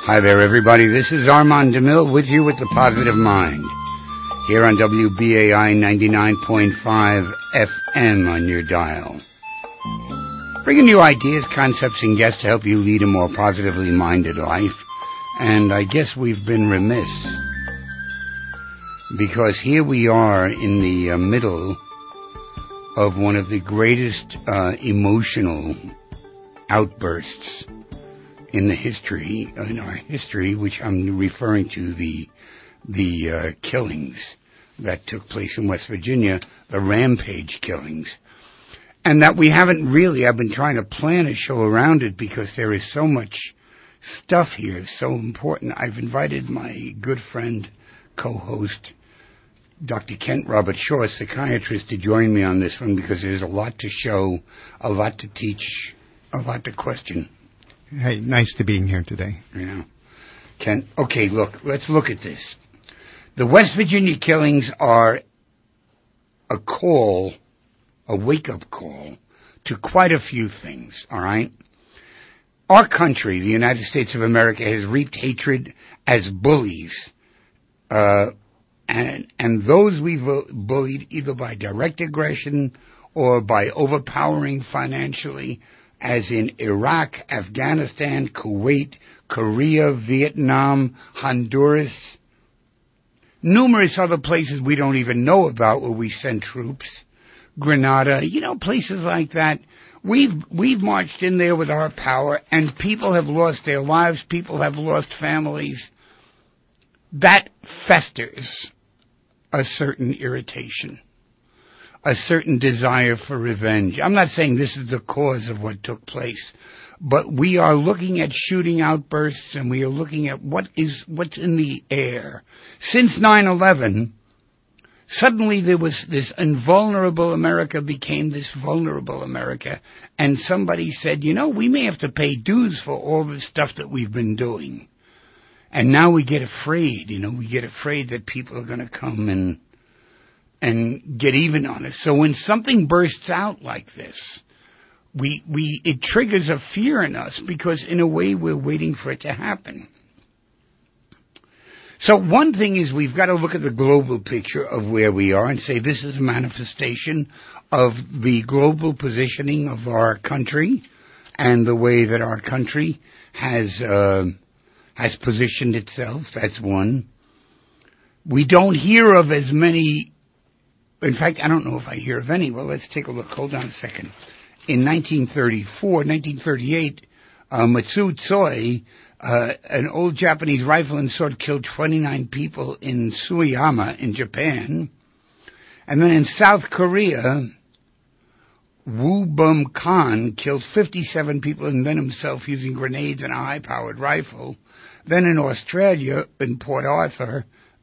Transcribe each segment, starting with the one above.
Hi there, everybody. This is Armand DeMille with you with the Positive Mind here on WBAI 99.5 FM on your dial. Bringing you ideas, concepts, and guests to help you lead a more positively minded life. And I guess we've been remiss because here we are in the middle of one of the greatest emotional outbursts in our history, which I'm referring to the killings that took place in West Virginia, the rampage killings. And that we haven't really, I've been trying to plan a show around it because there is so much stuff here, so important. I've invited my good friend, co-host, Dr. Kent Robert Shaw, a psychiatrist, to join me on this one because there's a lot to show, a lot to teach, a lot to question. Hey, nice to be here today. Yeah. Kent, okay, look, let's look at this. The West Virginia killings are a call, a wake-up call to quite a few things, all right? Our country, the United States of America, has reaped hatred as bullies, and those we've bullied either by direct aggression or by overpowering financially, as in Iraq, Afghanistan, Kuwait, Korea, Vietnam, Honduras, numerous other places we don't even know about where we send troops, Grenada, places like that. We've marched in there with our power, and people have lost their lives, people have lost families. That festers a certain irritation, a certain desire for revenge. I'm not saying this is the cause of what took place, but we are looking at shooting outbursts, and we are looking at what's in the air. Since 9/11, suddenly there was this invulnerable America became this vulnerable America, and somebody said, we may have to pay dues for all the stuff that we've been doing. And now we get afraid, we get afraid that people are going to come and get even on us. So when something bursts out like this, it triggers a fear in us because in a way we're waiting for it to happen. So one thing is we've got to look at the global picture of where we are and say this is a manifestation of the global positioning of our country and the way that our country has positioned itself. That's one. We don't hear of as many. In fact, I don't know if I hear of any. Well, let's take a look. Hold on a second. In 1938, Matsu Tsoi, an old Japanese rifle and sword, killed 29 people in Suyama in Japan. And then in South Korea, Woo Bum Khan killed 57 people and then himself using grenades and a high-powered rifle. Then in Australia, in Port Arthur,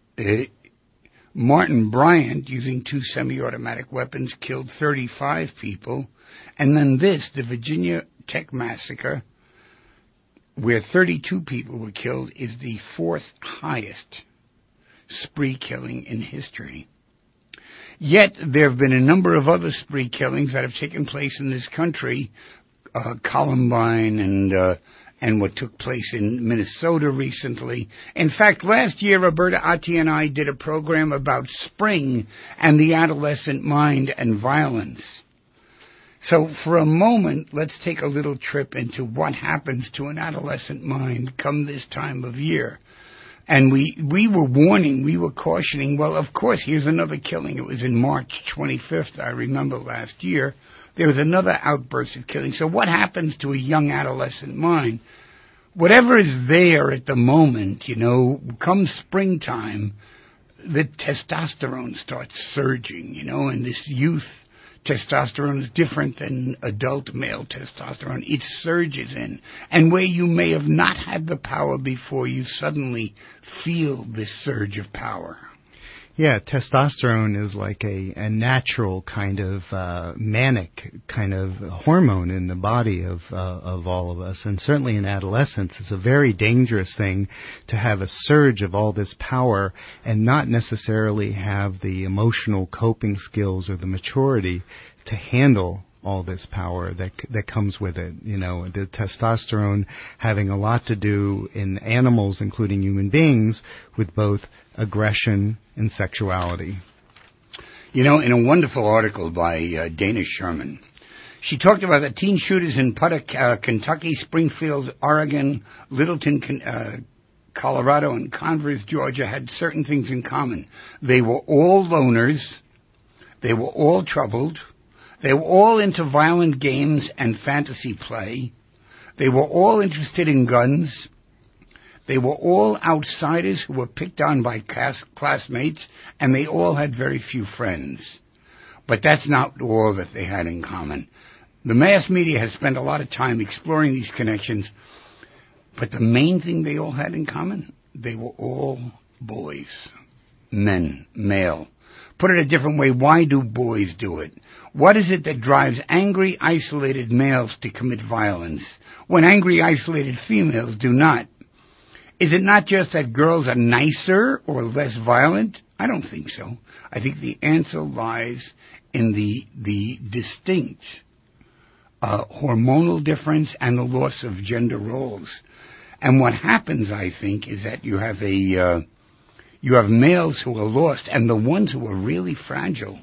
Martin Bryant, using 2 semi-automatic weapons, killed 35 people. And then the Virginia Tech Massacre, where 32 people were killed, is the 4th highest spree killing in history. Yet there have been a number of other spree killings that have taken place in this country, Columbine and what took place in Minnesota recently. In fact, last year, Roberta Atti and I did a program about spring and the adolescent mind and violence. So for a moment, let's take a little trip into what happens to an adolescent mind come this time of year. And we were warning, we were cautioning, well, of course, here's another killing. It was in March 25th, I remember last year. There was another outburst of killing. So what happens to a young adolescent mind? Whatever is there at the moment, come springtime, the testosterone starts surging, and this youth testosterone is different than adult male testosterone. It surges in. And where you may have not had the power before, you suddenly feel this surge of power. Yeah, testosterone is like a natural kind of manic kind of hormone in the body of all of us. And certainly in adolescence, it's a very dangerous thing to have a surge of all this power and not necessarily have the emotional coping skills or the maturity to handle all this power that comes with it. You know, the testosterone having a lot to do in animals, including human beings, with both aggression and sexuality. You know, in a wonderful article by Dana Sherman, she talked about the teen shooters in Puttock, Kentucky, Springfield, Oregon, Littleton, Colorado, and Converse, Georgia, had certain things in common. They were all loners. They were all troubled. They were all into violent games and fantasy play. They were all interested in guns. They were all outsiders who were picked on by classmates, and they all had very few friends. But that's not all that they had in common. The mass media has spent a lot of time exploring these connections, but the main thing they all had in common, they were all boys, men, male. Put it a different way, why do boys do it? What is it that drives angry, isolated males to commit violence when angry, isolated females do not? Is it not just that girls are nicer or less violent? I don't think so. I think the answer lies in the distinct hormonal difference and the loss of gender roles. And what happens, I think, is that you have males who are lost, and the ones who are really fragile.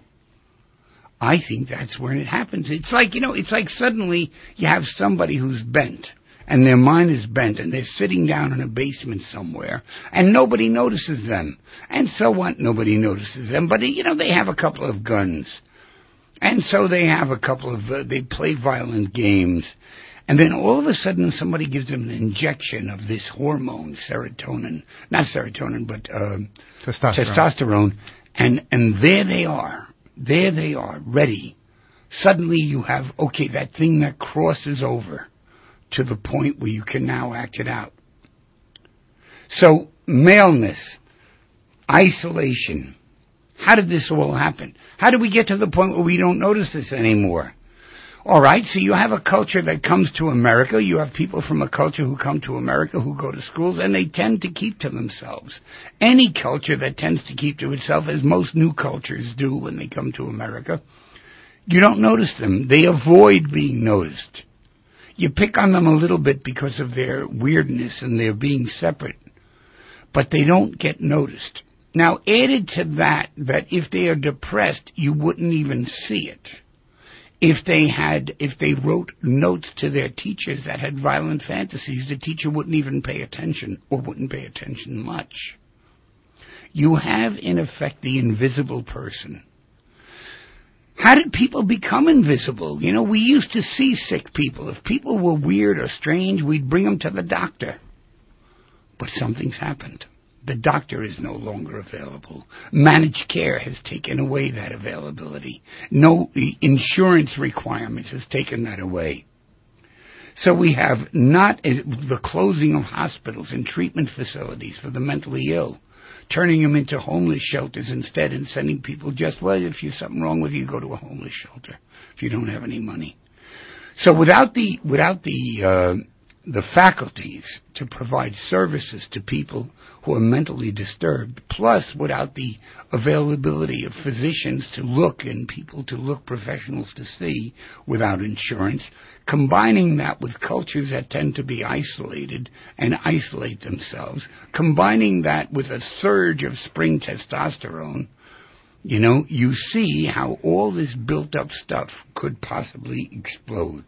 I think that's where it happens. It's like, it's like suddenly you have somebody who's bent, and their mind is bent, and they're sitting down in a basement somewhere, and nobody notices them. And so what? Nobody notices them, but they have a couple of guns. And so they have a couple of, they play violent games. And then all of a sudden somebody gives them an injection of this hormone, serotonin, not serotonin, but testosterone. And there they are. There they are, ready. Suddenly you have, okay, that thing that crosses over to the point where you can now act it out. So, maleness, isolation. How did this all happen? How did we get to the point where we don't notice this anymore? All right, so you have a culture that comes to America. You have people from a culture who come to America who go to schools, and they tend to keep to themselves. Any culture that tends to keep to itself, as most new cultures do when they come to America, you don't notice them. They avoid being noticed. You pick on them a little bit because of their weirdness and their being separate, but they don't get noticed. Now, added to that if they are depressed, you wouldn't even see it. If they wrote notes to their teachers that had violent fantasies, the teacher wouldn't even pay attention, or wouldn't pay attention much. You have, in effect, the invisible person. How did people become invisible? We used to see sick people. If people were weird or strange, we'd bring them to the doctor. But something's happened. The doctor is no longer available. Managed care has taken away that availability. No insurance requirements has taken that away. So we have not the closing of hospitals and treatment facilities for the mentally ill, turning them into homeless shelters instead, and sending people if there's something wrong with you, go to a homeless shelter if you don't have any money. So without the faculties to provide services to people who are mentally disturbed, plus without the availability of physicians to look and people to look, professionals to see, without insurance, combining that with cultures that tend to be isolated and isolate themselves, combining that with a surge of spring testosterone, you see how all this built-up stuff could possibly explode.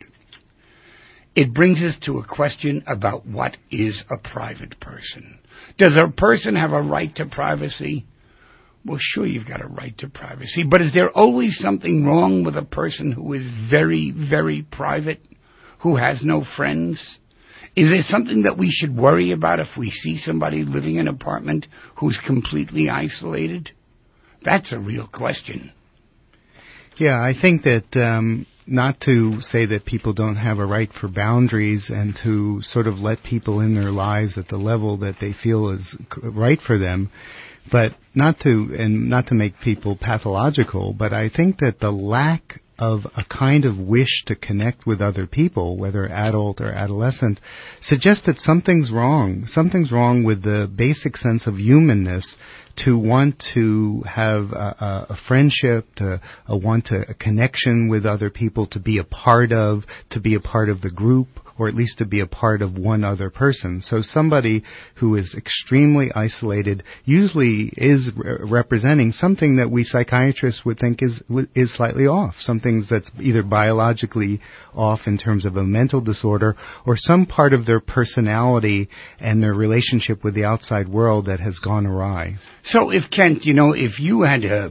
It brings us to a question about what is a private person. Does a person have a right to privacy? Well, sure, you've got a right to privacy, but is there always something wrong with a person who is very, very private, who has no friends? Is there something that we should worry about if we see somebody living in an apartment who's completely isolated? That's a real question. Yeah, I think that not to say that people don't have a right for boundaries and to sort of let people in their lives at the level that they feel is right for them, but not to make people pathological, but I think that the lack of a kind of wish to connect with other people, whether adult or adolescent, suggests that something's wrong. Something's wrong with the basic sense of humanness to want to have a friendship, to want a connection with other people, to be a part of the group, or at least to be a part of one other person. So somebody who is extremely isolated usually is representing something that we psychiatrists would think is slightly off, something that's either biologically off in terms of a mental disorder, or some part of their personality and their relationship with the outside world that has gone awry. So if Kent, if you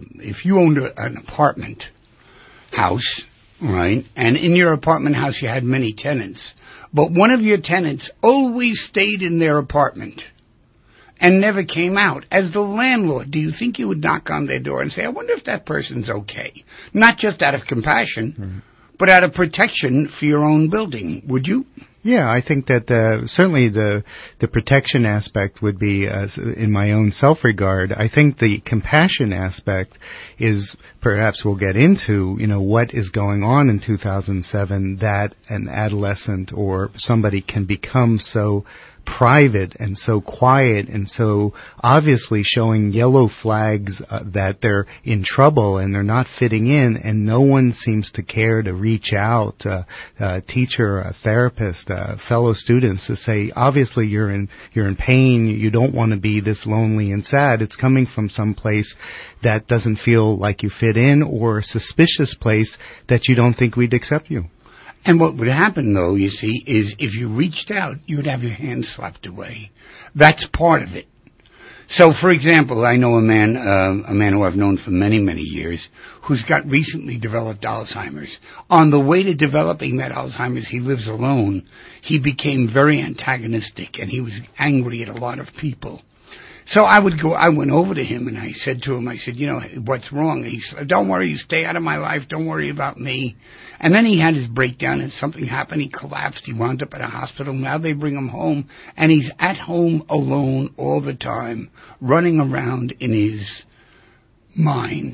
owned an apartment house, right, and in your apartment house you had many tenants, but one of your tenants always stayed in their apartment and never came out, as the landlord, do you think you would knock on their door and say, I wonder if that person's okay? Not just out of compassion, but out of protection for your own building, would you? Yeah, I think that certainly the protection aspect would be in my own self-regard. I think the compassion aspect is, perhaps we'll get into, what is going on in 2007 that an adolescent or somebody can become so private and so quiet and so obviously showing yellow flags that they're in trouble and they're not fitting in, and no one seems to care to reach out, a teacher, a therapist, fellow students, to say, obviously you're in pain, you don't want to be this lonely and sad. It's coming from some place that doesn't feel like you fit in, or a suspicious place that you don't think we'd accept you. And what would happen, though, you see, is if you reached out, you'd have your hand slapped away. That's part of it. So, for example, I know a man who I've known for many, many years, who's got recently developed Alzheimer's. On the way to developing that Alzheimer's, he lives alone. He became very antagonistic, and he was angry at a lot of people. So I went over to him and I said to him, what's wrong? He said, don't worry, you stay out of my life, don't worry about me. And then he had his breakdown and something happened, he collapsed, he wound up at a hospital. Now they bring him home, and he's at home alone all the time, running around in his mind,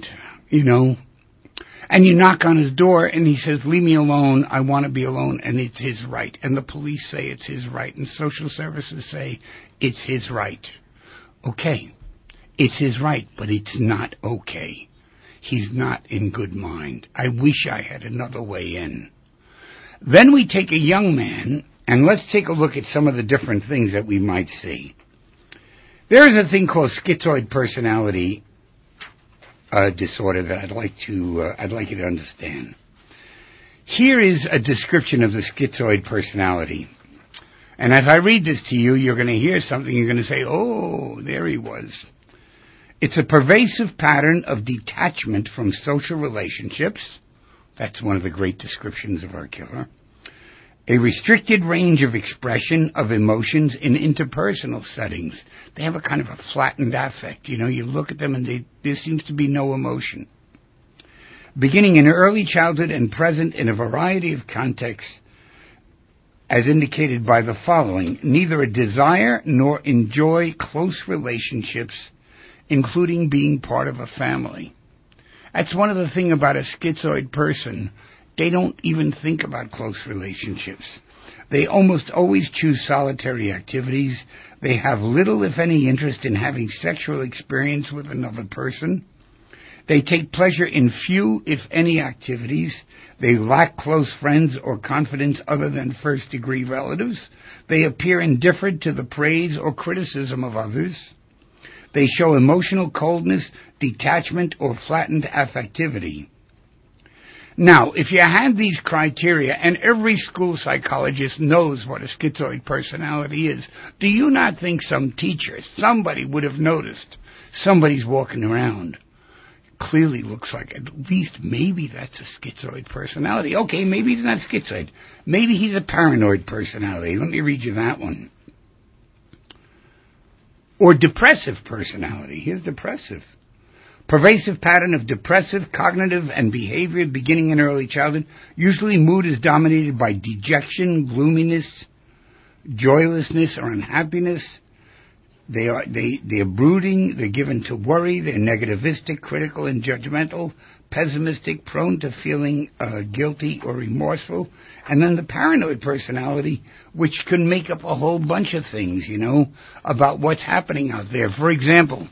And you knock on his door and he says, leave me alone, I want to be alone, and it's his right. And the police say it's his right, and social services say it's his right. Okay, it's his right, but it's not okay. He's not in good mind. I wish I had another way in. Then we take a young man, and let's take a look at some of the different things that we might see. There is a thing called schizoid personality disorder that I'd like you to understand. Here is a description of the schizoid personality. And as I read this to you, you're going to hear something, you're going to say, oh, there he was. It's a pervasive pattern of detachment from social relationships. That's one of the great descriptions of our killer. A restricted range of expression of emotions in interpersonal settings. They have a kind of a flattened affect. You look at them and there seems to be no emotion. Beginning in early childhood and present in a variety of contexts, as indicated by the following: neither a desire nor enjoy close relationships, including being part of a family. That's one of the things about a schizoid person. They don't even think about close relationships. They almost always choose solitary activities. They have little, if any, interest in having sexual experience with another person. They take pleasure in few, if any, activities. They lack close friends or confidence other than first-degree relatives. They appear indifferent to the praise or criticism of others. They show emotional coldness, detachment, or flattened affectivity. Now, if you have these criteria, and every school psychologist knows what a schizoid personality is, do you not think some teacher, somebody would have noticed somebody's walking around? Clearly looks like at least maybe that's a schizoid personality. Okay, maybe he's not schizoid. Maybe he's a paranoid personality. Let me read you that one. Or depressive personality. Here's depressive. Pervasive pattern of depressive, cognitive, and behavior beginning in early childhood. Usually mood is dominated by dejection, gloominess, joylessness, or unhappiness. They're brooding, they're given to worry, they're negativistic, critical, and judgmental, pessimistic, prone to feeling guilty or remorseful. And then the paranoid personality, which can make up a whole bunch of things, about what's happening out there. For example,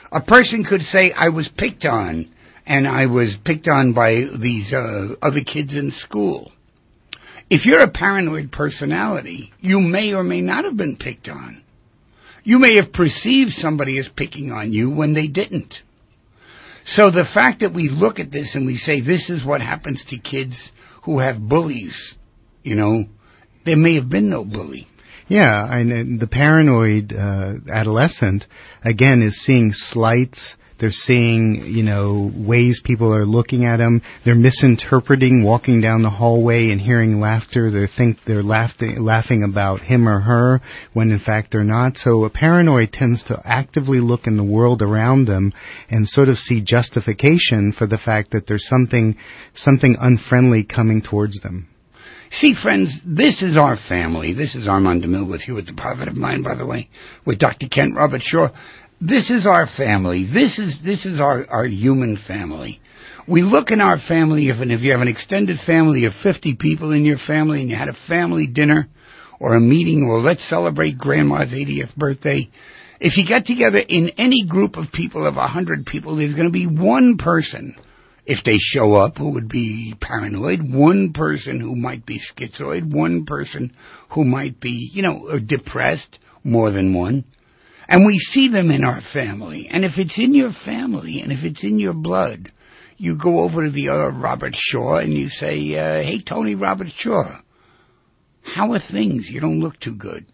A person could say, I was picked on, and I was picked on by these other kids in school. If you're a paranoid personality, you may or may not have been picked on. You may have perceived somebody as picking on you when they didn't. So the fact that we look at this and we say this is what happens to kids who have bullies, there may have been no bully. Yeah, and the paranoid adolescent, again, is seeing slights. They're seeing, ways people are looking at them. They're misinterpreting walking down the hallway and hearing laughter. They think they're laughing about him or her when in fact they're not. So a paranoid tends to actively look in the world around them and sort of see justification for the fact that there's something unfriendly coming towards them. See, friends, this is our family. This is Armand DeMille with you at The Positive Mind, by the way, with Dr. Kent Robert Shaw. This is our family. This is our human family. We look in our family, if you have an extended family of 50 people in your family and you had a family dinner or a meeting or let's celebrate Grandma's 80th birthday, if you get together in any group of people of 100 people, there's going to be one person, if they show up, who would be paranoid, one person who might be schizoid, one person who might be, depressed, more than one. And we see them in our family. And if it's in your family and if it's in your blood, you go over to the other Robert Shaw and you say, hey, Tony Robert Shaw, how are things? You don't look too good.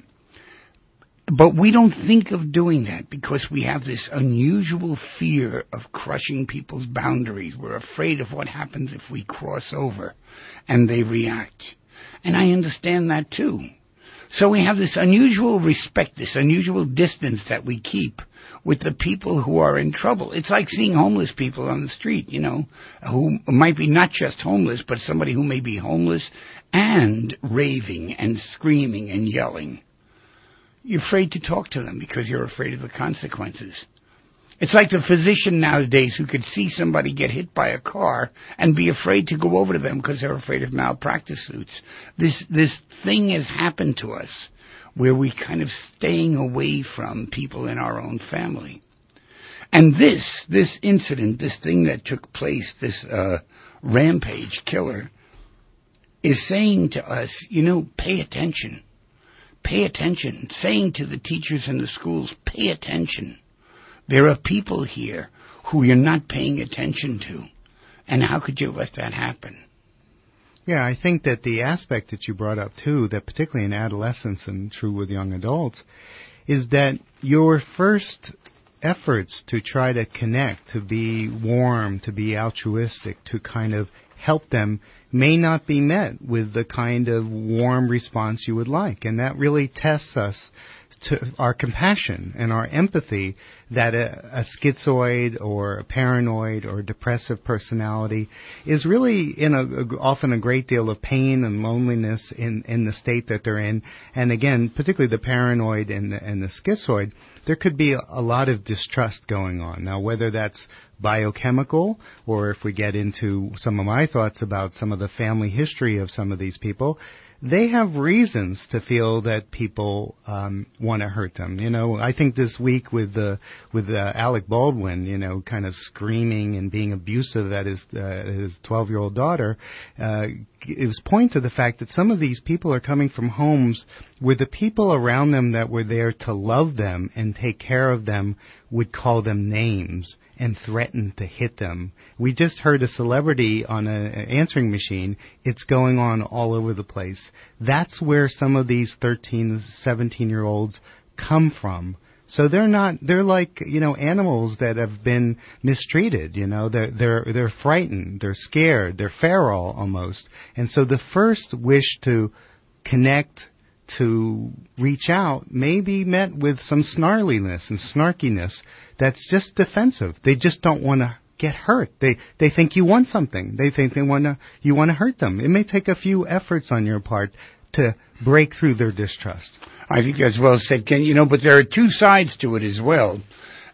But we don't think of doing that because we have this unusual fear of crushing people's boundaries. We're afraid of what happens if we cross over and they react. And I understand that too. So we have this unusual respect, this unusual distance that we keep with the people who are in trouble. It's like seeing homeless people on the street, who might be not just homeless, but somebody who may be homeless and raving and screaming and yelling. You're afraid to talk to them because you're afraid of the consequences. It's like the physician nowadays who could see somebody get hit by a car and be afraid to go over to them because they're afraid of malpractice suits. This thing has happened to us where we kind of staying away from people in our own family. And this incident, this thing that took place, this rampage killer, is saying to us, pay attention. Pay attention. Saying to the teachers in the schools, pay attention. There are people here who you're not paying attention to. And how could you let that happen? Yeah, I think that the aspect that you brought up, too, that particularly in adolescence and true with young adults, is that your first efforts to try to connect, to be warm, to be altruistic, to kind of help them may not be met with the kind of warm response you would like. And that really tests us to our compassion and our empathy that a schizoid or a paranoid or depressive personality is really in often a great deal of pain and loneliness in the state that they're in. And again, particularly the paranoid and the schizoid, there could be a lot of distrust going on. Now, whether that's biochemical or if we get into some of my thoughts about some of the family history of some of these people, they have reasons to feel that people want to hurt them. I think this week with Alec Baldwin, kind of screaming and being abusive at his 12-year-old daughter, it was pointing to the fact that some of these people are coming from homes where the people around them that were there to love them and take care of them would call them names and threaten to hit them. We just heard a celebrity on an answering machine. It's going on all over the place. That's where some of these 13, 17-year-olds come from. So they're like, animals that have been mistreated, they're frightened, they're scared, they're feral almost. And so the first wish to connect, to reach out may be met with some snarliness and snarkiness that's just defensive. They just don't want to get hurt. They think you want something. They think you want to hurt them. It may take a few efforts on your part to break through their distrust. I think that's well said, Ken. But there are two sides to it as well.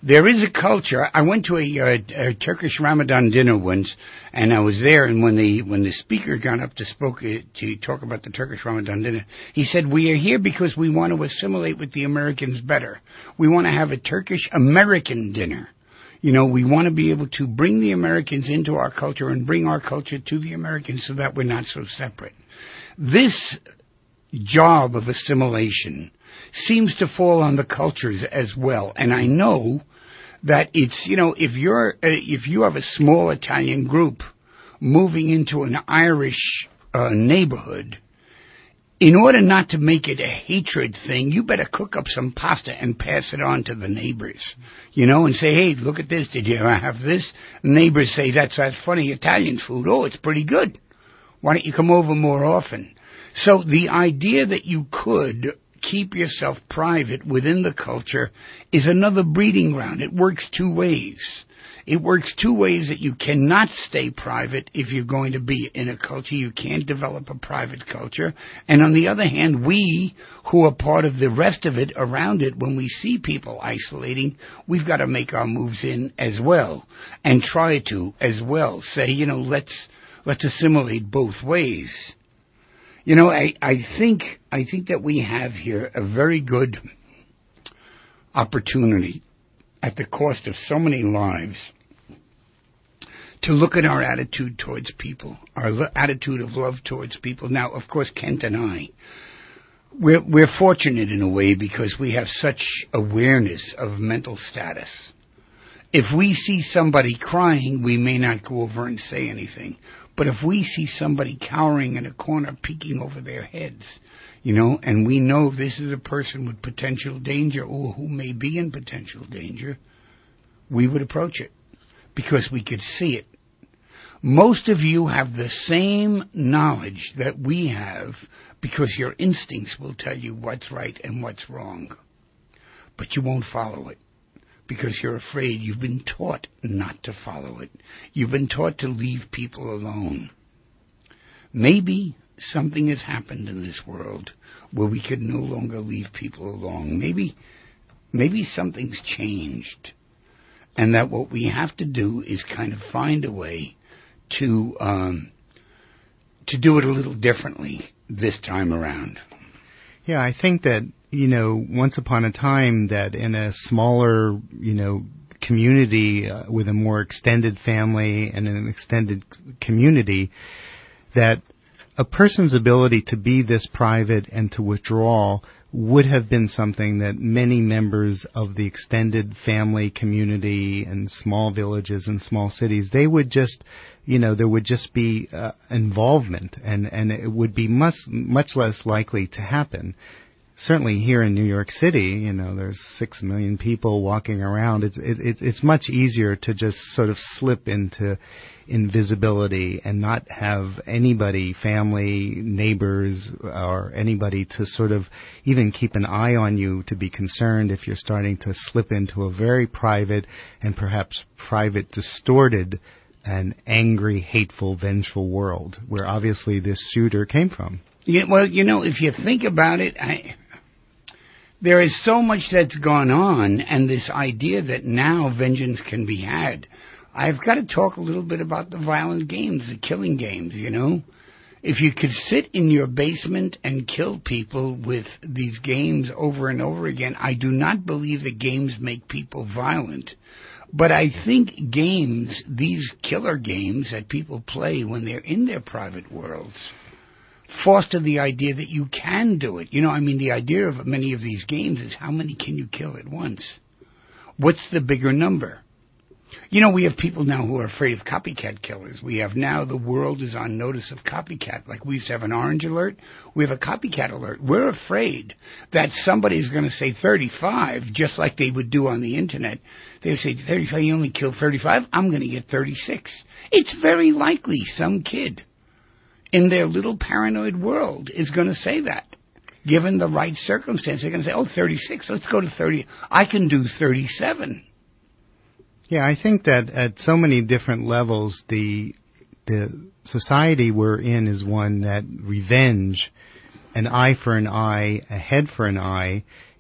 There is a culture. I went to a Turkish Ramadan dinner once, and I was there. And when the speaker got up to talk about the Turkish Ramadan dinner, he said, "We are here because we want to assimilate with the Americans better. We want to have a Turkish American dinner. You know, we want to be able to bring the Americans into our culture and bring our culture to the Americans so that we're not so separate." This job of assimilation seems to fall on the cultures as well. And I know that it's, you know, if you have a small Italian group moving into an Irish neighborhood, in order not to make it a hatred thing, you better cook up some pasta and pass it on to the neighbors, you know, and say, "Hey, look at this. Did you ever have this?" Neighbors say, that's funny Italian food. "Oh, it's pretty good. Why don't you come over more often?" So the idea that you could keep yourself private within the culture is another breeding ground. It works two ways. It works two ways that you cannot stay private if you're going to be in a culture. You can't develop a private culture. And on the other hand, we who are part of the rest of it around it, when we see people isolating, we've got to make our moves in as well and try to as well say, you know, let's assimilate both ways. You know, I think that we have here a very good opportunity at the cost of so many lives to look at our attitude towards people, our attitude of love towards people. Now, of course, Kent and I, we're fortunate in a way because we have such awareness of mental status. If we see somebody crying, we may not go over and say anything. But if we see somebody cowering in a corner, peeking over their heads, you know, and we know this is a person with potential danger or who may be in potential danger, we would approach it because we could see it. Most of you have the same knowledge that we have because your instincts will tell you what's right and what's wrong. But you won't follow it because you're afraid. You've been taught not to follow it. You've been taught to leave people alone. Maybe something has happened in this world where we could no longer leave people alone. Maybe something's changed. And that what we have to do is kind of find a way to do it a little differently this time around. Yeah, I think that, you know, once upon a time that in a smaller, you know, community with a more extended family and an extended community, that a person's ability to be this private and to withdraw would have been something that many members of the extended family community and small villages and small cities, they would just, you know, there would just be involvement and it would be much less likely to happen. Certainly here in New York City, you know, there's 6 million people walking around. It's much easier to just sort of slip into invisibility and not have anybody, family, neighbors, or anybody to sort of even keep an eye on you, to be concerned if you're starting to slip into a very private and perhaps private, distorted and angry, hateful, vengeful world where obviously this shooter came from. Yeah, well, you know, if you think about it, there is so much that's gone on, and this idea that now vengeance can be had. I've got to talk a little bit about the violent games, the killing games, you know. If you could sit in your basement and kill people with these games over and over again, I do not believe that games make people violent. But I think games, these killer games that people play when they're in their private worlds, foster the idea that you can do it. You know, I mean, the idea of many of these games is how many can you kill at once? What's the bigger number? You know, we have people now who are afraid of copycat killers. We have now, the world is on notice of copycat. Like we used to have an orange alert, we have a copycat alert. We're afraid that somebody's going to say 35, just like they would do on the internet. They would say, 35, you only killed 35, I'm going to get 36. It's very likely some kid in their little paranoid world is going to say that. Given the right circumstance, they're going to say, 36, let's go to 30. I can do 37. Yeah, I think that at so many different levels, the society we're in is one that revenge, an eye for an eye, a head for an eye,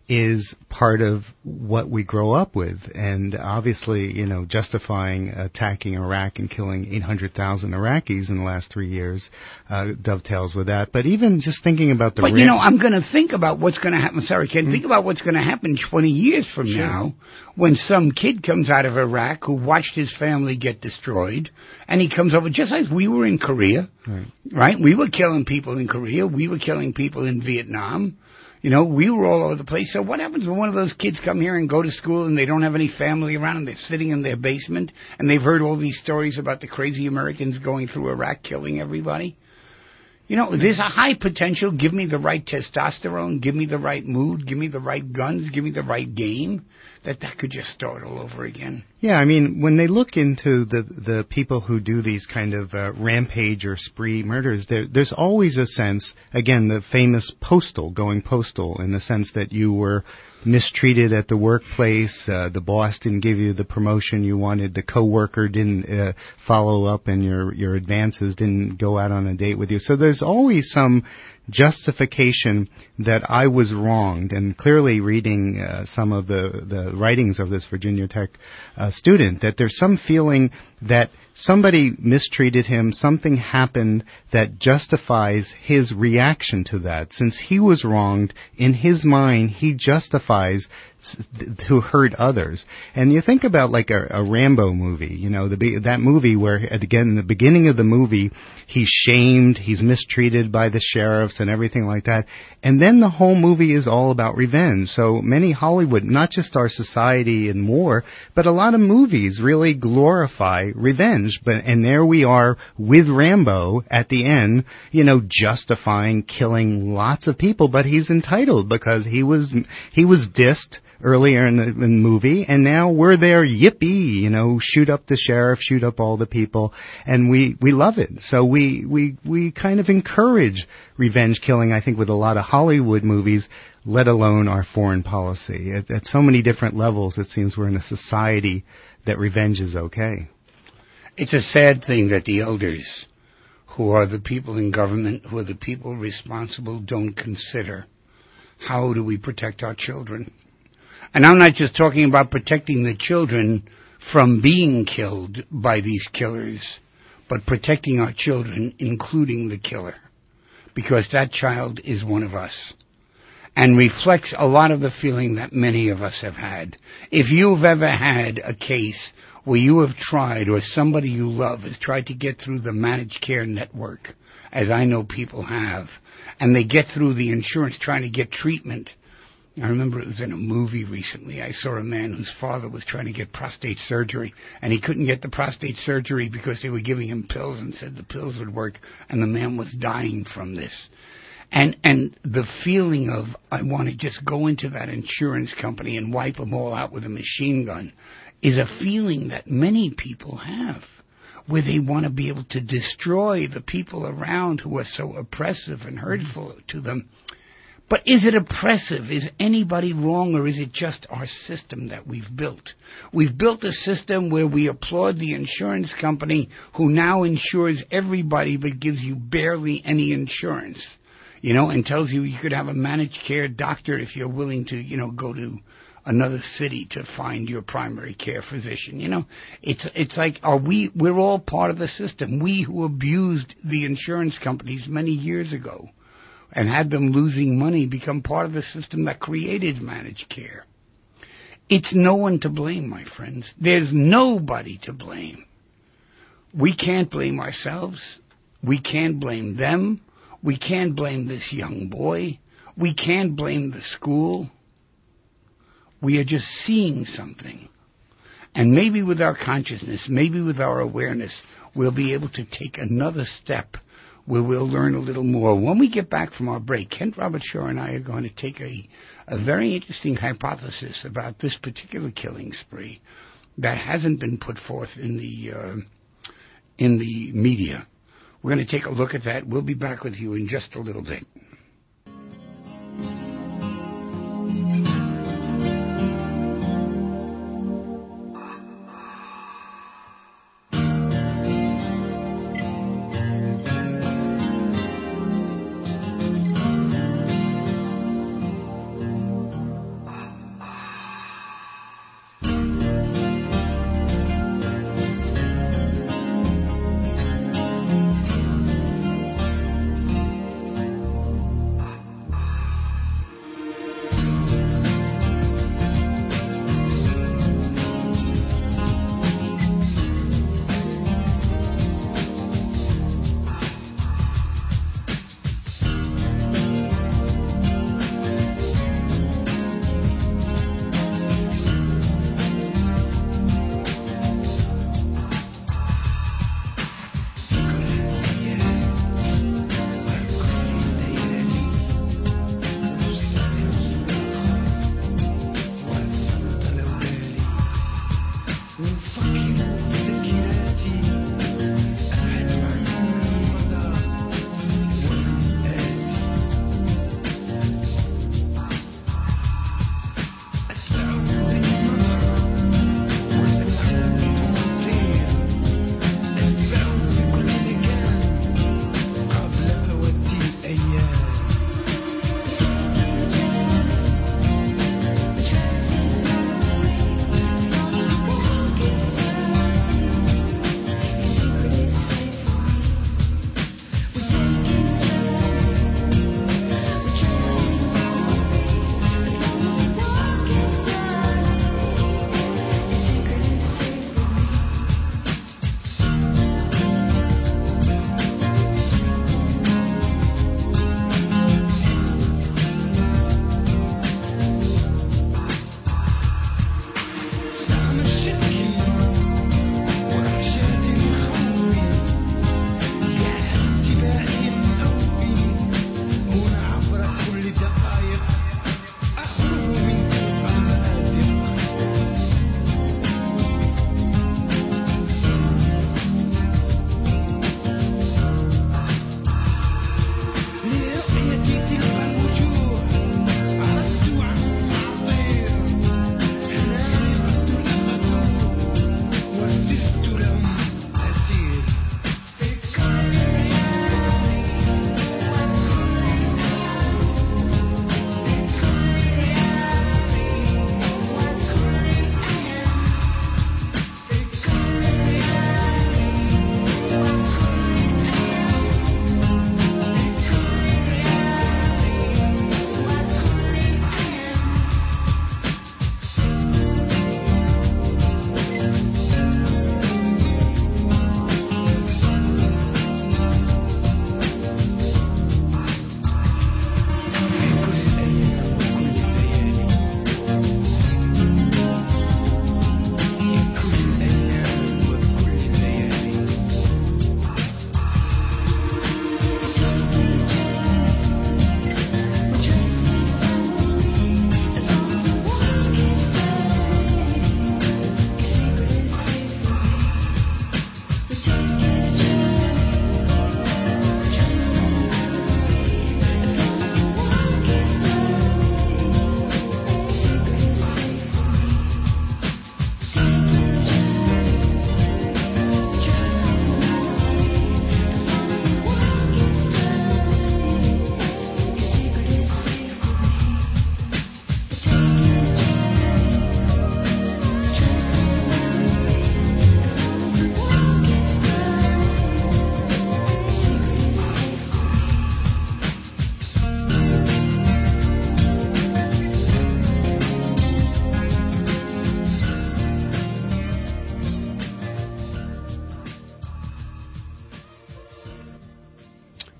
is part of what we grow up with. And obviously, justifying attacking Iraq and killing 800,000 Iraqis in the last 3 years dovetails with that. But even just thinking about the... But, I'm going to think about what's going to happen. Sorry, Ken. Think about what's going to happen 20 years from now when some kid comes out of Iraq who watched his family get destroyed, and he comes over, just like we were in Korea, right? We were killing people in Korea. We were killing people in Vietnam. We were all over the place. So what happens when one of those kids come here and go to school and they don't have any family around and they're sitting in their basement and they've heard all these stories about the crazy Americans going through Iraq killing everybody? There's a high potential. Give me the right testosterone. Give me the right mood. Give me the right guns. Give me the right game. That could just start all over again. Yeah, when they look into the people who do these kind of rampage or spree murders, there's always a sense, again, the famous going postal, in the sense that you were mistreated at the workplace, the boss didn't give you the promotion you wanted, the coworker didn't follow up, and your advances didn't go out on a date with you. So there's always some justification that I was wronged, and clearly reading some of the writings of this Virginia Tech student, that there's some feeling that somebody mistreated him, something happened that justifies his reaction to that. Since he was wronged, in his mind, he justifies to hurt others. And you think about like a Rambo movie, that movie where, again, in the beginning of the movie, he's shamed, he's mistreated by the sheriffs and everything like that. And then the whole movie is all about revenge. So many Hollywood, not just our society and more, but a lot of movies really glorify revenge. And there we are with Rambo at the end, justifying killing lots of people, but he's entitled because he was dissed earlier in the movie, and now we're there, yippee, shoot up the sheriff, shoot up all the people, and we love it. So we kind of encourage revenge killing, I think, with a lot of Hollywood movies, let alone our foreign policy. At so many different levels, it seems we're in a society that revenge is okay. It's a sad thing that the elders, who are the people in government, who are the people responsible, don't consider how do we protect our children. And I'm not just talking about protecting the children from being killed by these killers, but protecting our children, including the killer, because that child is one of us and reflects a lot of the feeling that many of us have had. If you've ever had a case where you have tried, or somebody you love has tried to get through the managed care network, as I know people have, and they get through the insurance trying to get treatment. I remember it was in a movie recently. I saw a man whose father was trying to get prostate surgery, and he couldn't get the prostate surgery because they were giving him pills and said the pills would work, and the man was dying from this. And the feeling of, I want to just go into that insurance company and wipe them all out with a machine gun, is a feeling that many people have, where they want to be able to destroy the people around who are so oppressive and hurtful to them. But is it oppressive? Is anybody wrong, or is it just our system that we've built? We've built a system where we applaud the insurance company who now insures everybody but gives you barely any insurance, and tells you you could have a managed care doctor if you're willing to, go to another city to find your primary care physician. It's like, we're all part of the system. We who abused the insurance companies many years ago and had them losing money become part of the system that created managed care. It's no one to blame, my friends. There's nobody to blame. We can't blame ourselves. We can't blame them. We can't blame this young boy. We can't blame the school. We are just seeing something. And maybe with our consciousness, maybe with our awareness, we'll be able to take another step where we'll learn a little more. When we get back from our break, Kent Robert Shaw and I are going to take a very interesting hypothesis about this particular killing spree that hasn't been put forth in the media. We're going to take a look at that. We'll be back with you in just a little bit.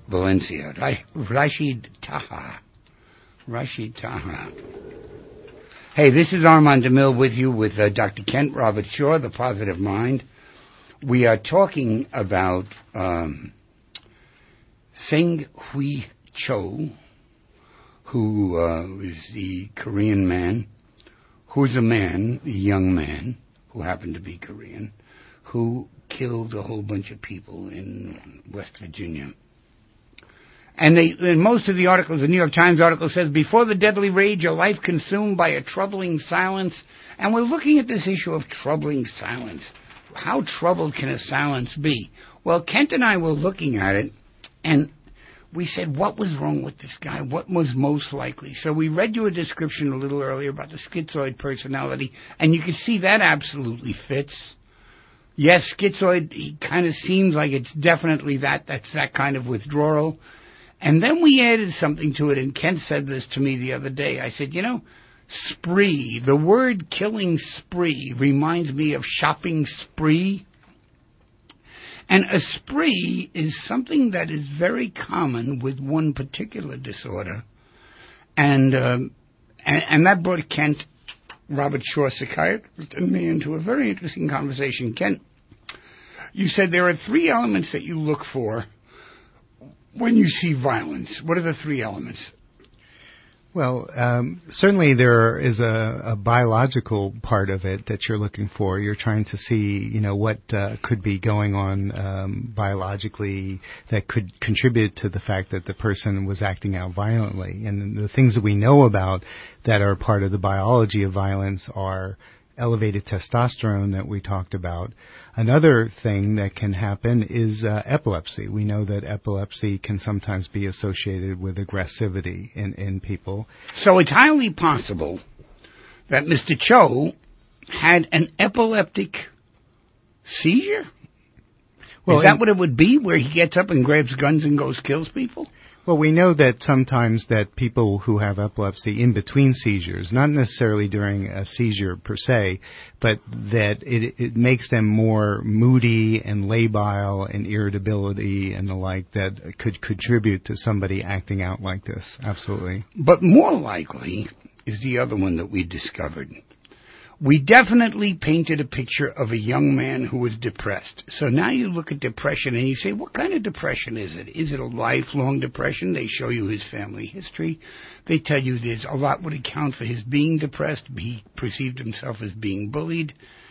Valencia. Rashid Taha. Hey, this is Armand DeMille with you with Dr. Kent Robert Shaw, The Positive Mind. We are talking about Seng Hui Cho, who is the Korean man, who's a young man, who happened to be Korean, who killed a whole bunch of people in West Virginia. And in most of the articles, the New York Times article says, before the deadly rage, a life consumed by a troubling silence. And we're looking at this issue of troubling silence. How troubled can a silence be? Well, Kent and I were looking at it, and we said, what was wrong with this guy? What was most likely? So we read you a description a little earlier about the schizoid personality, and you can see that absolutely fits. Yes, schizoid, he kind of seems like it's definitely that. That's that kind of withdrawal. And then we added something to it, and Kent said this to me the other day. I said, spree, the word killing spree reminds me of shopping spree. And a spree is something that is very common with one particular disorder. And that brought Kent, Robert Shaw, psychiatrist, and me into a very interesting conversation. Kent, you said there are 3 elements that you look for when you see violence. What are the 3 elements? Well, certainly there is a biological part of it that you're looking for. You're trying to see, what could be going on biologically that could contribute to the fact that the person was acting out violently. And the things that we know about that are part of the biology of violence are elevated testosterone that we talked about. Another thing that can happen is epilepsy. We know that epilepsy can sometimes be associated with aggressivity in people. So it's highly possible that Mr. Cho had an epileptic seizure? Well, is that what it would be, where he gets up and grabs guns and goes kills people? Well, we know that sometimes that people who have epilepsy in between seizures, not necessarily during a seizure per se, but that it makes them more moody and labile and irritability and the like that could contribute to somebody acting out like this. Absolutely. But more likely is the other one that we discovered. We definitely painted a picture of a young man who was depressed. So now you look at depression and you say, what kind of depression is it? Is it a lifelong depression? They show you his family history. They tell you there's a lot would account for his being depressed. He perceived himself as being bullied.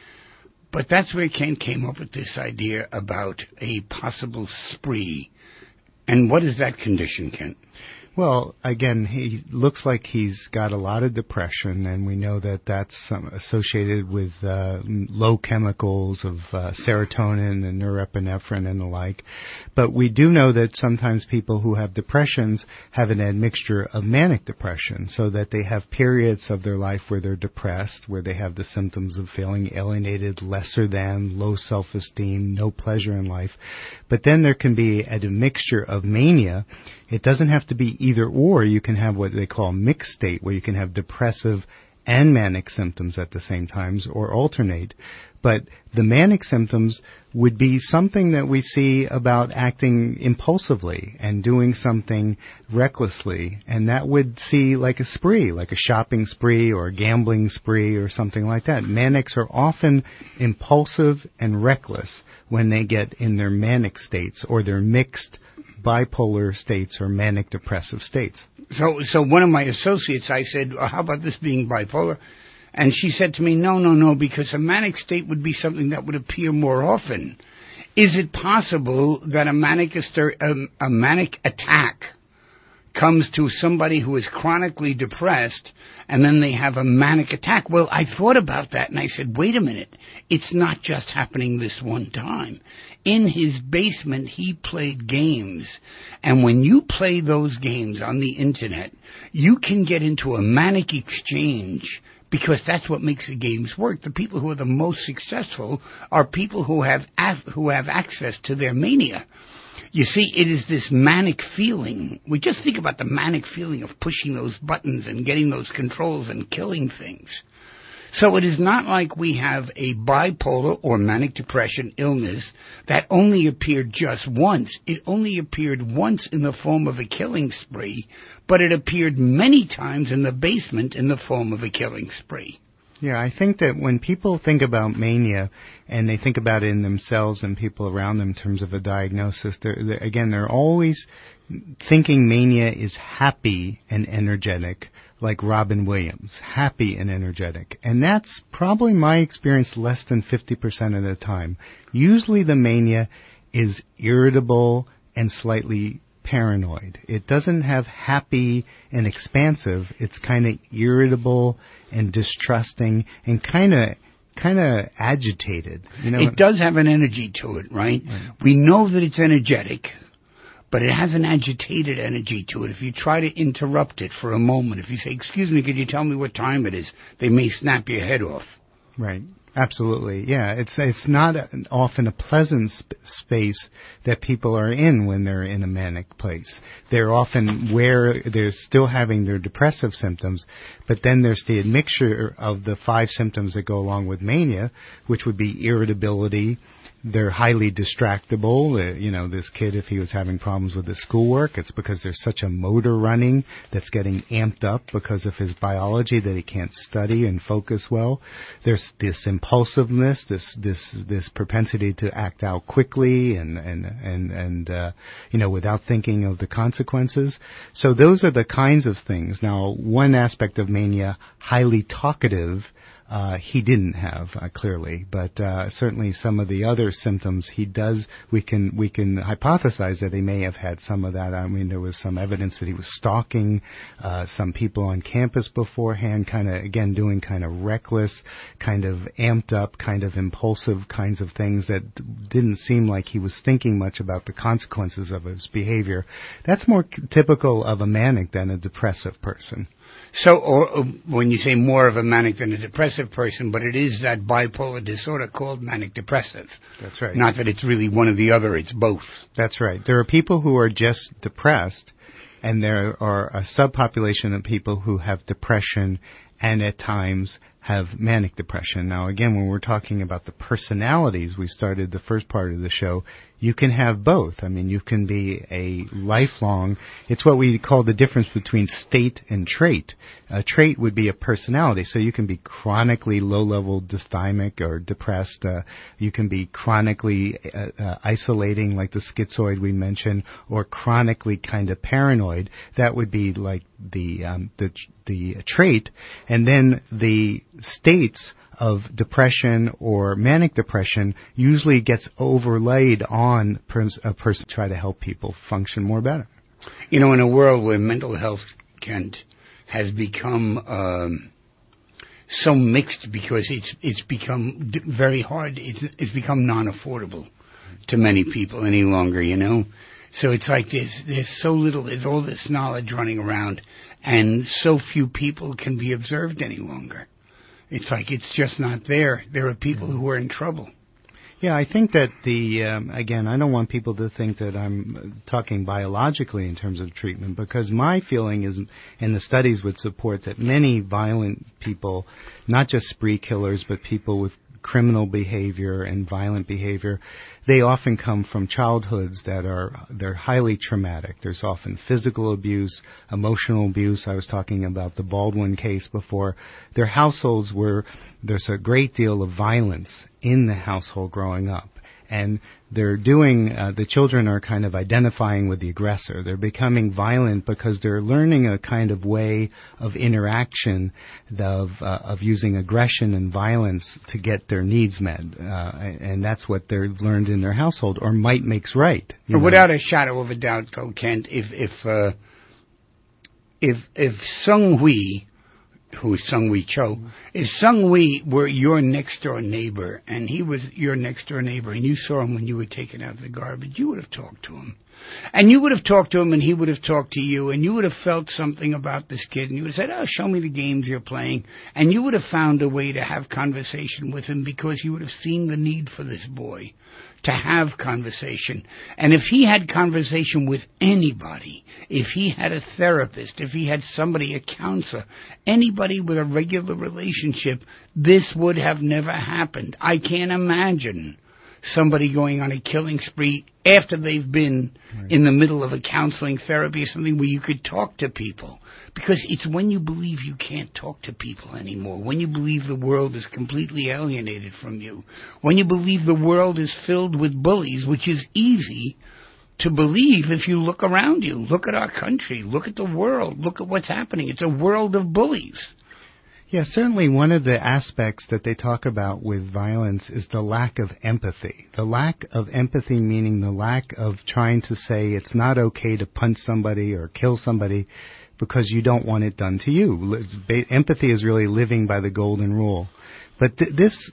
But that's where Ken came up with this idea about a possible spree. And what is that condition, Ken? Well, again, he looks like he's got a lot of depression, and we know that that's associated with low chemicals of serotonin and norepinephrine and the like. But we do know that sometimes people who have depressions have an admixture of manic depression, so that they have periods of their life where they're depressed, where they have the symptoms of feeling alienated, lesser than, low self-esteem, no pleasure in life. But then there can be a mixture of mania. It doesn't have to be either or. You can have what they call mixed state, where you can have depressive and manic symptoms at the same time, or alternate. But the manic symptoms would be something that we see about acting impulsively and doing something recklessly, and that would see like a spree, like a shopping spree or a gambling spree or something like that. Manics are often impulsive and reckless when they get in their manic states or their mixed bipolar states or manic depressive states. So one of my associates, I said, how about this being bipolar? And she said to me, no, because a manic state would be something that would appear more often. Is it possible that a manic attack comes to somebody who is chronically depressed and then they have a manic attack? Well, I thought about that and I said, wait a minute. It's not just happening this one time. In his basement, he played games. And when you play those games on the internet, you can get into a manic exchange, because that's what makes the games work. The people who are the most successful are people who have access to their mania. You see, it is this manic feeling. We just think about the manic feeling of pushing those buttons and getting those controls and killing things. So it is not like we have a bipolar or manic depression illness that only appeared just once. It only appeared once in the form of a killing spree, but it appeared many times in the basement in the form of a killing spree. Yeah, I think that when people think about mania and they think about it in themselves and people around them in terms of a diagnosis, they're always thinking mania is happy and energetic, like Robin Williams, happy and energetic. And that's probably my experience less than 50% of the time. Usually the mania is irritable and slightly paranoid. It doesn't have happy and expansive. It's kind of irritable and distrusting and kind of agitated. You know, it does have an energy to it, right? We know that it's energetic, but it has an agitated energy to it. If you try to interrupt it for a moment, if you say, "Excuse me, could you tell me what time it is?" they may snap your head off. Right. Absolutely, yeah. It's not often a pleasant space that people are in when they're in a manic place. They're often where they're still having their depressive symptoms, but then there's the admixture of the 5 symptoms that go along with mania, which would be irritability. They're highly distractible. This kid, if he was having problems with his schoolwork, it's because there's such a motor running that's getting amped up because of his biology that he can't study and focus well. There's this impulsiveness, this propensity to act out quickly and without thinking of the consequences. So those are the kinds of things. Now, one aspect of mania, highly talkative, he didn't have, clearly, but certainly some of the other symptoms he does, we can hypothesize that he may have had some of that. I mean, there was some evidence that he was stalking some people on campus beforehand, kind of, again, doing kind of reckless, kind of amped up, kind of impulsive kinds of things that didn't seem like he was thinking much about the consequences of his behavior. That's more typical of a manic than a depressive person. So, or when you say more of a manic than a depressive person, but it is that bipolar disorder called manic depressive. That's right. Not that it's really one or the other, it's both. That's right. There are people who are just depressed, and there are a subpopulation of people who have depression and at times have manic depression. Now, again, when we're talking about the personalities, we started the first part of the show, you can have both. I mean, you can be a lifelong, it's what we call the difference between state and trait. A trait would be a personality, so you can be chronically low-level dysthymic or depressed. You can be chronically isolating, like the schizoid we mentioned, or chronically kind of paranoid. That would be like the trait. And then the states of depression or manic depression usually gets overlaid on a person to try to help people function more better. In a world where mental health, Kent, has become so mixed because it's become very hard, it's become non-affordable to many people any longer, So it's like there's so little, there's all this knowledge running around, and so few people can be observed any longer. It's like it's just not there. There are people who are in trouble. Yeah, I think that again, I don't want people to think that I'm talking biologically in terms of treatment, because my feeling is, and the studies would support, that many violent people, not just spree killers, but people with criminal behavior and violent behavior, they often come from childhoods they're highly traumatic. There's often physical abuse, emotional abuse. I was talking about the Baldwin case before. Their households where there's a great deal of violence in the household growing up. And they're the children are kind of identifying with the aggressor. They're becoming violent because they're learning a kind of way of interaction of using aggression and violence to get their needs met. And that's what they've learned in their household, or might makes right. Without a shadow of a doubt, though, Kent, if Sung Hui, who is Sung Hui Cho, if Sung Hui were your next door neighbor, and he was your next door neighbor, and you saw him when you were taking out the garbage, you would have talked to him. And you would have talked to him, and he would have talked to you, and you would have felt something about this kid, and you would have said, oh, show me the games you're playing. And you would have found a way to have conversation with him because you would have seen the need for this boy to have conversation. And if he had conversation with anybody, if he had a therapist, if he had somebody, a counselor, anybody with a regular relationship, this would have never happened. I can't imagine somebody going on a killing spree after they've been in the middle of a counseling therapy or something where you could talk to people. Because it's when you believe you can't talk to people anymore, when you believe the world is completely alienated from you, when you believe the world is filled with bullies, which is easy to believe if you look around you. Look at our country. Look at the world. Look at what's happening. It's a world of bullies. Yeah, certainly one of the aspects that they talk about with violence is the lack of empathy. The lack of empathy meaning the lack of trying to say it's not okay to punch somebody or kill somebody because you don't want it done to you. Empathy is really living by the golden rule. But this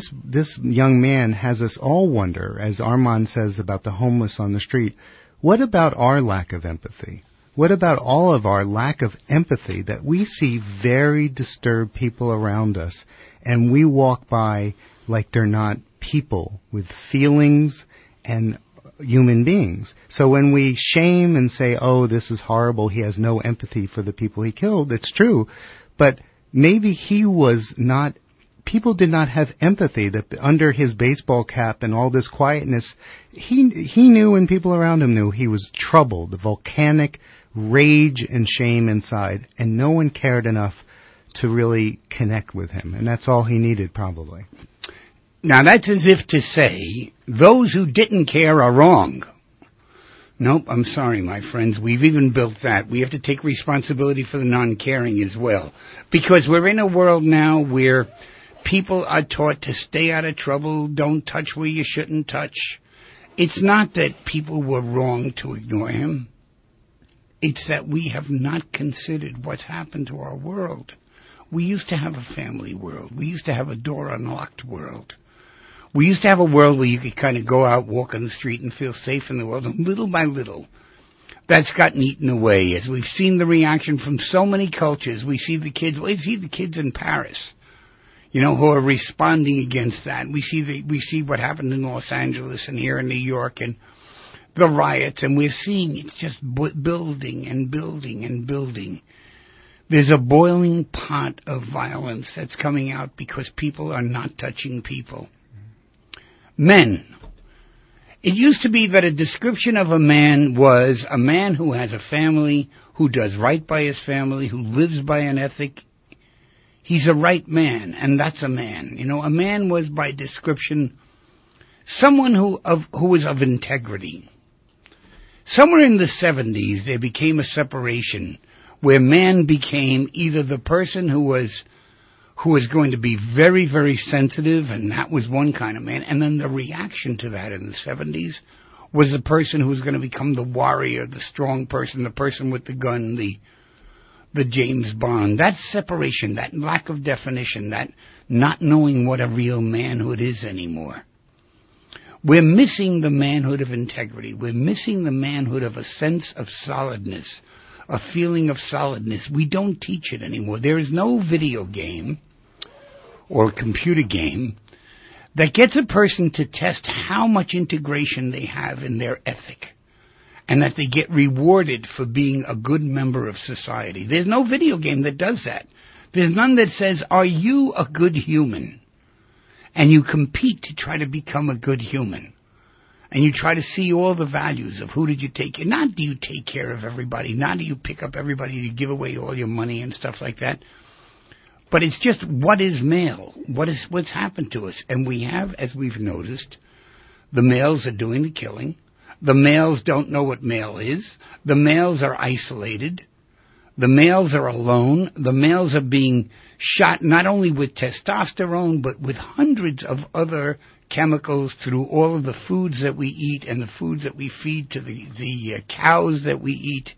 young man has us all wonder, as Armand says about the homeless on the street, what about our lack of empathy? What about all of our lack of empathy that we see very disturbed people around us and we walk by like they're not people with feelings and human beings? So when we shame and say, oh, this is horrible, he has no empathy for the people he killed, it's true, but maybe he was not, people did not have empathy, that under his baseball cap and all this quietness, he knew and people around him knew he was troubled, the volcanic rage and shame inside, and no one cared enough to really connect with him. And that's all he needed, probably. Now, that's as if to say, those who didn't care are wrong. Nope, I'm sorry, my friends. We've even built that. We have to take responsibility for the non-caring as well. Because we're in a world now where people are taught to stay out of trouble, don't touch where you shouldn't touch. It's not that people were wrong to ignore him. It's that we have not considered what's happened to our world. We used to have a family world. We used to have a door unlocked world. We used to have a world where you could kind of go out, walk on the street, and feel safe in the world. And little by little, that's gotten eaten away. As we've seen the reaction from so many cultures, we see the kids in Paris, who are responding against that. We see what happened in Los Angeles and here in New York and the riots, and we're seeing it's just building and building and building. There's a boiling pot of violence that's coming out because people are not touching people. Men. It used to be that a description of a man was a man who has a family, who does right by his family, who lives by an ethic. He's a right man, and that's a man. A man was by description someone who was of integrity. Somewhere in the 70s, there became a separation where man became either the person who was going to be very, very sensitive, and that was one kind of man, and then the reaction to that in the 70s was the person who was going to become the warrior, the strong person, the person with the gun, the James Bond. That separation, that lack of definition, that not knowing what a real manhood is anymore. We're missing the manhood of integrity. We're missing the manhood of a sense of solidness, a feeling of solidness. We don't teach it anymore. There is no video game or computer game that gets a person to test how much integration they have in their ethic and that they get rewarded for being a good member of society. There's no video game that does that. There's none that says, are you a good human? And you compete to try to become a good human. And you try to see all the values of who did you take care. Not do you take care of everybody. Not do you pick up everybody. You give away all your money and stuff like that. But it's just what is male? What's happened to us? And we have, as we've noticed, the males are doing the killing. The males don't know what male is. The males are isolated. The males are alone. The males are being shot not only with testosterone, but with hundreds of other chemicals through all of the foods that we eat and the foods that we feed to the cows that we eat.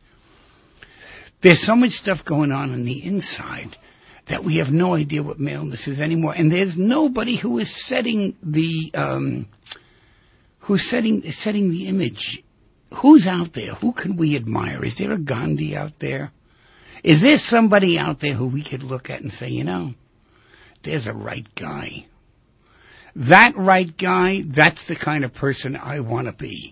There's so much stuff going on the inside that we have no idea what maleness is anymore. And there's nobody who is setting the setting the image who's out there? Who can we admire? Is there a Gandhi out there? Is there somebody out there who we could look at and say, there's a right guy. That right guy, that's the kind of person I want to be.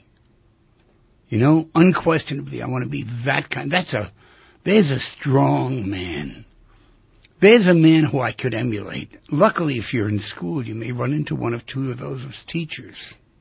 Unquestionably, I want to be that kind. There's a strong man. There's a man who I could emulate. Luckily, if you're in school, you may run into one of two of those as teachers.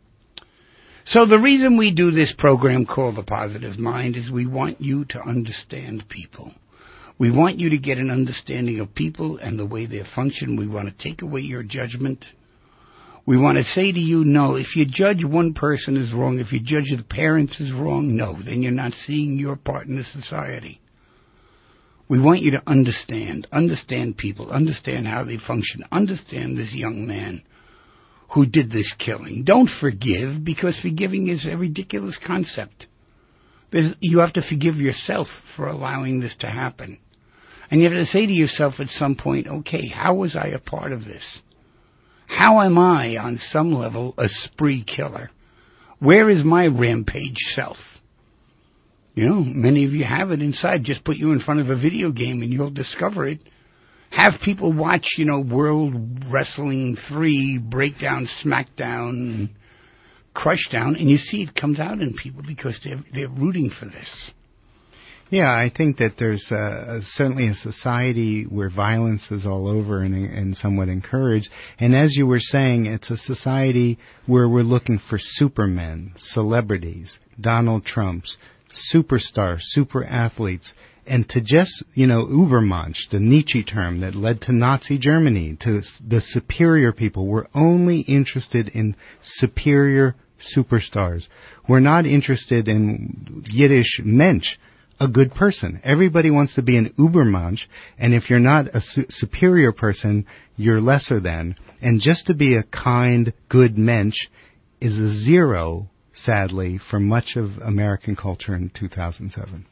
So the reason we do this program called The Positive Mind is we want you to understand people. We want you to get an understanding of people and the way they function. We want to take away your judgment. We want to say to you, no, if you judge one person as wrong, if you judge the parents as wrong, no, then you're not seeing your part in the society. We want you to understand people, understand how they function, understand this young man who did this killing. Don't forgive, because forgiving is a ridiculous concept. You have to forgive yourself for allowing this to happen. And you have to say to yourself at some point, okay, how was I a part of this? How am I, on some level, a spree killer? Where is my rampage self? Many of you have it inside. Just put you in front of a video game and you'll discover it. Have people watch, World Wrestling 3, Breakdown, Smackdown, Crushdown, and you see it comes out in people because they're rooting for this. Yeah, I think that there's certainly a society where violence is all over and somewhat encouraged. And as you were saying, it's a society where we're looking for supermen, celebrities, Donald Trumps, superstars, super athletes, and to just, Übermensch, the Nietzsche term that led to Nazi Germany, to the superior people. We're only interested in superior superstars. We're not interested in Yiddish Mensch, a good person. Everybody wants to be an Übermensch, and if you're not a superior person, you're lesser than. And just to be a kind, good Mensch is a zero, sadly, for much of American culture in 2007.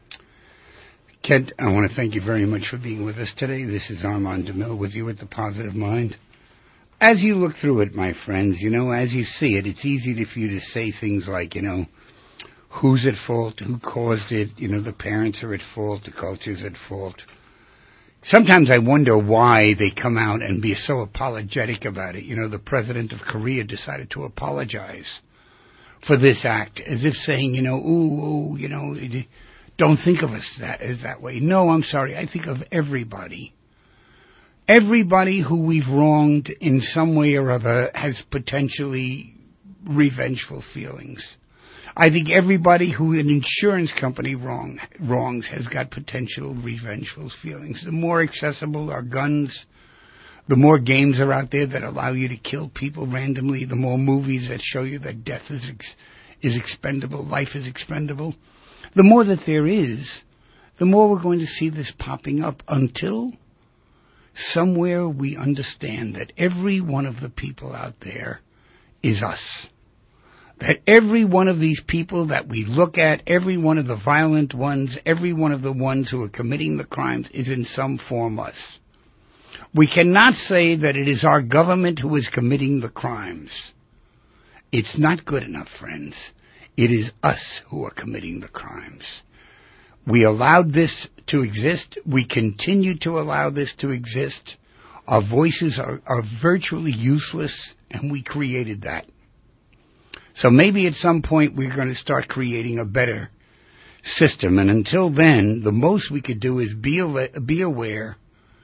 Kent, I want to thank you very much for being with us today. This is Armand DeMille with you at The Positive Mind. As you look through it, my friends, as you see it, it's easy for you to say things like, who's at fault, who caused it, the parents are at fault, the culture's at fault. Sometimes I wonder why they come out and be so apologetic about it. The president of Korea decided to apologize for this act, as if saying, don't think of us as that way. No, I'm sorry. I think of everybody. Everybody who we've wronged in some way or other has potentially revengeful feelings. I think everybody who an insurance company wrongs has got potential revengeful feelings. The more accessible are guns, the more games are out there that allow you to kill people randomly, the more movies that show you that death is expendable, life is expendable. The more that there is, the more we're going to see this popping up until somewhere we understand that every one of the people out there is us. That every one of these people that we look at, every one of the violent ones, every one of the ones who are committing the crimes is in some form us. We cannot say that it is our government who is committing the crimes. It's not good enough, friends. It is us who are committing the crimes. We allowed this to exist. We continue to allow this to exist. Our voices are virtually useless, and we created that. So maybe at some point we're going to start creating a better system. And until then, the most we could do is be aware,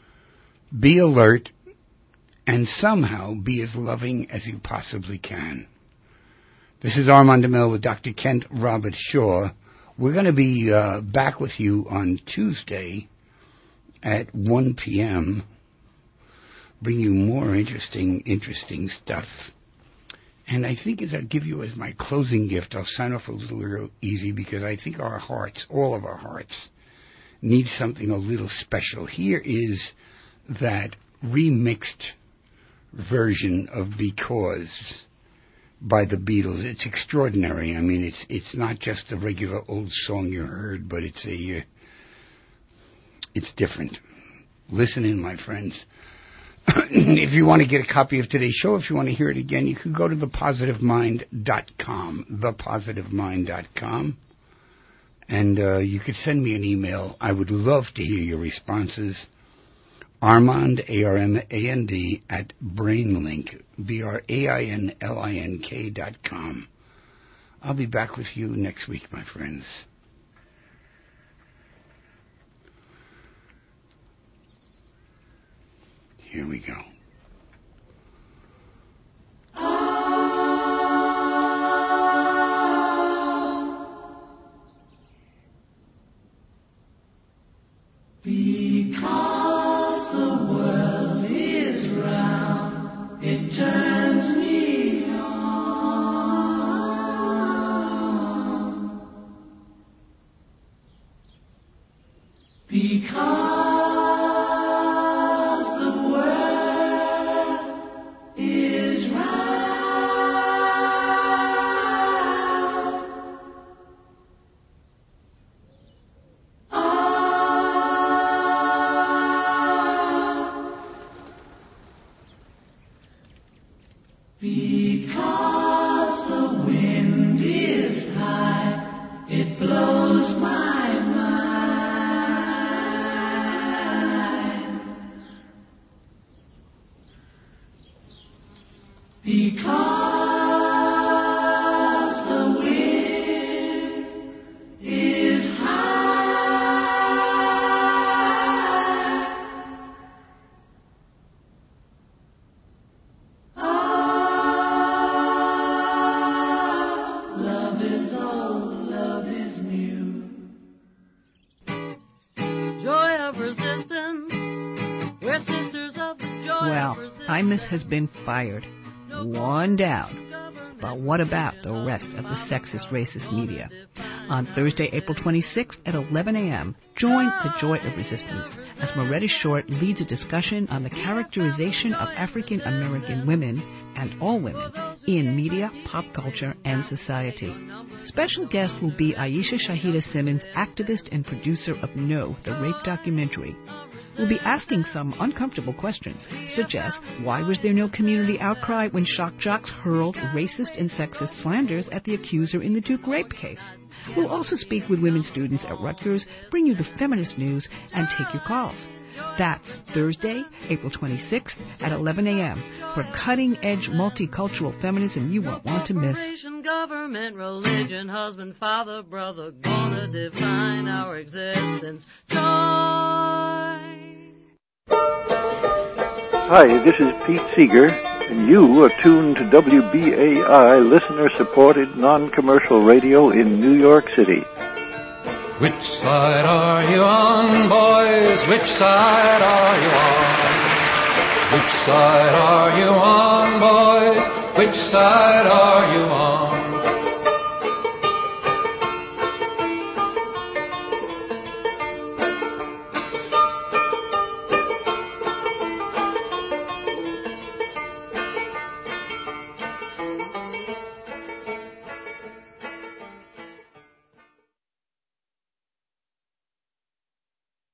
be alert, and somehow be as loving as you possibly can. This is Armand DeMille with Dr. Kent Robert Shaw. We're going to be back with you on Tuesday at 1 p.m. Bring you more interesting stuff. And I think as I give you as my closing gift, I'll sign off a little easy because I think our hearts, all of our hearts, need something a little special. Here is that remixed version of Because by the Beatles. It's extraordinary. I mean, it's not just a regular old song you heard, but it's different. Listen in, my friends. If you want to get a copy of today's show, if you want to hear it again, you can go to thepositivemind.com, thepositivemind.com, and you could send me an email. I would love to hear your responses. Armand, ARMAND, at Brainlink, BRAINLINK.com. I'll be back with you next week, my friends. Here we go. Because the world is round, it turns me on. Because the world is round, because the wind is high, it blows my mind. Because the wind is high. Love is old, love is new. Joy of resistance, we're sisters of the joy Well, of resistance. Imus has been fired. One down. But what about the rest of the sexist, racist media? On Thursday, April 26th at 11 a.m., join the Joy of Resistance as Moretta Short leads a discussion on the characterization of African American women and all women in media, pop culture, and society. Special guest will be Aisha Shahida Simmons, activist and producer of No, the Rape documentary. We'll be asking some uncomfortable questions, such as why was there no community outcry when shock jocks hurled racist and sexist slanders at the accuser in the Duke rape case? We'll also speak with women students at Rutgers, bring you the feminist news, and take your calls. That's Thursday, April 26th at 11 a.m. for cutting-edge multicultural feminism you won't want to miss. Corporation, government, religion, husband, father, brother, gonna define our existence. Joy. Hi, this is Pete Seeger, and you are tuned to WBAI listener-supported non-commercial radio in New York City. Which side are you on, boys? Which side are you on? Which side are you on, boys? Which side are you on?